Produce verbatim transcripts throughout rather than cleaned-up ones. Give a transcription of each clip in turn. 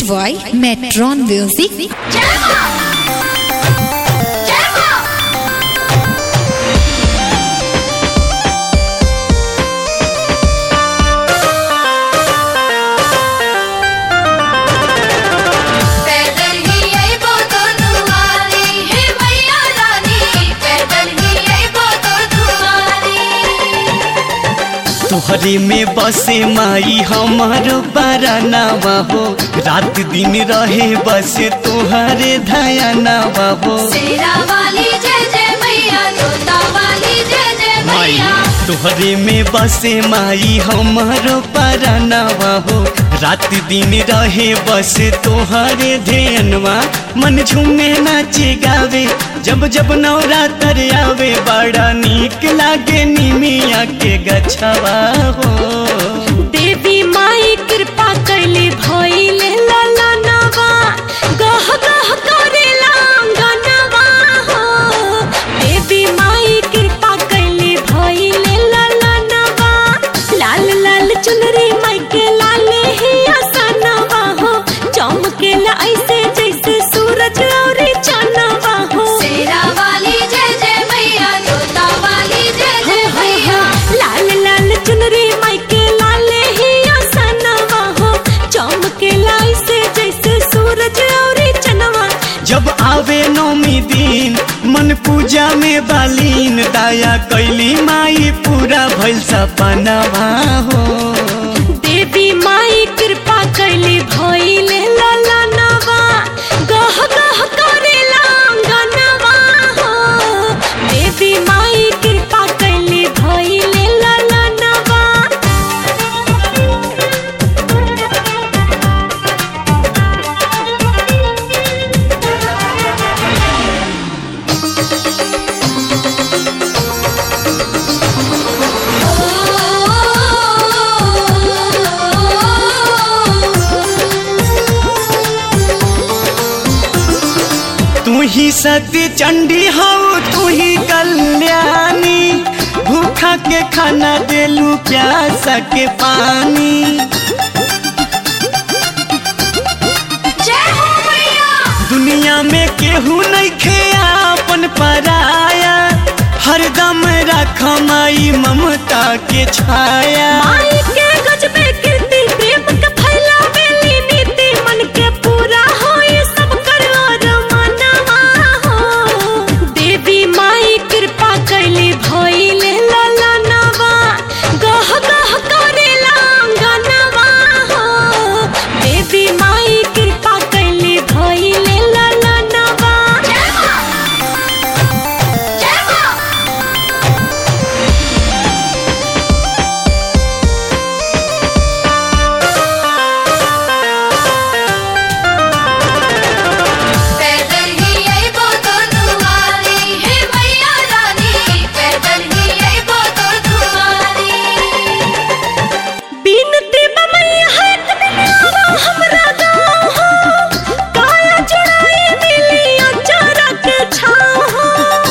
by Metron Music. तोहरे में बसे माई हमारो बरनावा हो, रात दिन रहे बसे तोहरे धयानावा हो। शेरा वाली जय जय मैया, तोता वाली जय जय मैया। तोहरे में बसे माई हमारो बरनावा हो, रात दिन रहे बसे तोहरे ध्यानवा। मन झूमे नाचे गावे जब जब नवरात्र आवे, बड़ा नीक लागे निमिया के गछवा हो। देवी माई कृपा कैले भइले ललनवा, गह गह करेला अंगनवा हो। देवी माई कृपा कैले भइले ललनवा, लाल लाल चुनरी माई के लाले ही आसनवा हो। चमकेला ऐसे जैसे सूरज और चनवा हो। शेरा वाली जय जय मैया, तोता वाली जय जय मैया। लाल लाल चुनरी माई के लाले ही आसनवा हो। चमकेला ऐसे जैसे सूरज और चनवा। जब आवे नौमी दिन मन पूजा में बालीन, दाया कैली माई पूरा भइल सपनवा हो। देवी माई कृपा कैली भइले ललनवा, गह गह करेला अंगनवा हो। देवी माई कृपा कैली भइले ललनवा। तू ही सती चंडी हो, तू ही कल्याणी, भूखा के खाना देलू प्यासा के पानी। जय हो मैया। दुनिया में केहू नहीं खे अपन पराया, हरदम रख माई ममता के छाया। माई के गजबे कीर्ति प्रेम के फैलावेली नीति, मन के पूरा होई सब कर और मनवा हो। देवी माई कृपा कैली भइले ललनवा, गह गह करेला अंगनवा हो। देवी माई कृपा कैली भइले ललनवा। जय मां, जय मां। पैदल ही अइबो तोर दुआरी, हे मैया रानी, पैदल ही अइबो तोर दुआरी। बिनती बा मैया हाथ मिलावा हमरा गाँव हो, काया चढ़ाई मिली अचारा के छाँव हो।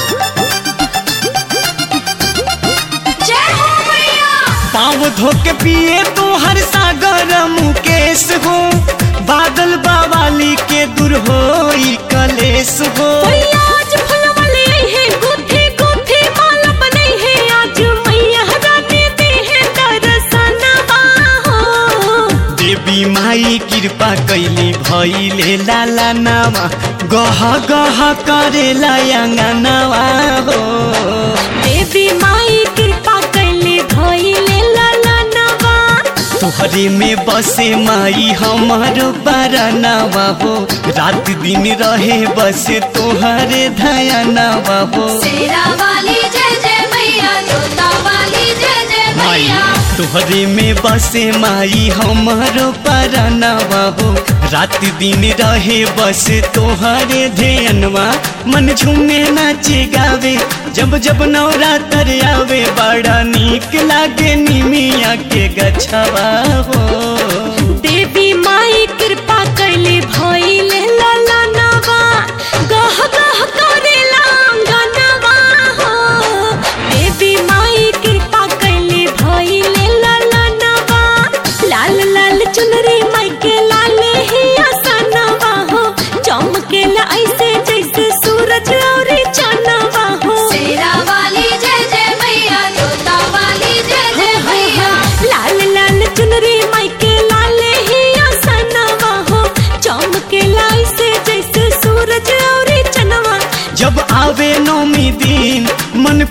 जय हो मैया। पाँव धो के पिए तो हर सागर मुकेश हो, बादल बावाली के दूर हो कलेश हो। मैया आज फुलवले है, गुथी गुथी माला बने है, आज मैया रानी दी है दर्शनवा हो। देवी माई कृपा कैली भइले लाला नामा, गह गह करेला अंगनवा हो। देवी माई कृपा कैली भइले ललनवा। तोहरे में बसे माई हमारो बरनावा हो, रात दिन रहे बसे तोहरे धयानावा हो। शेरा वाली जय जय मैया, तोता वाली जय जय मैया। तोहरे में बसे माई हमारो बरनावा हो, रात दिन रहे बसे तोहरे ध्यानवा। मन झूमे नाचे गावे जब जब नवरात्र आवे, बड़ा नीक लागे निमिया के गछवा हो। देवी माई कृपा कैली भइले ललनवा, गह गह करेला अंगनवा हो। देवी माई कृपा कैली भइले ललनवा, लाल लाल चुनरी माई के लाले ही आस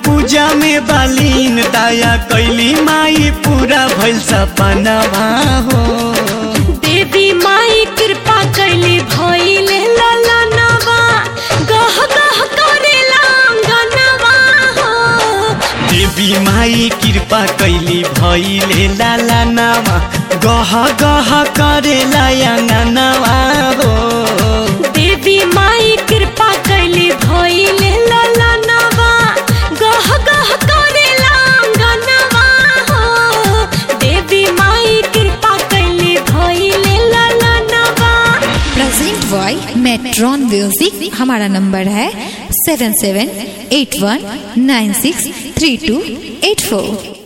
पूजा में बालीन दाया कैली माई पूरा भइल सपनावा हो। देवी माई कृपा कैली भइले ललनवा गह गह करेला अंगनवा हो। देवी माई कृपा कैली भइले ललनवा गह गह करेला अंगनवा हो। देवी माई कृपा कैली भइले ललनवा गह गह करेला अंगनवा हो। देवी माई कृपा कैली भइले ललनवा। Present by Metron music. हमारा नंबर है seven seven eight one nine six three two eight फोर।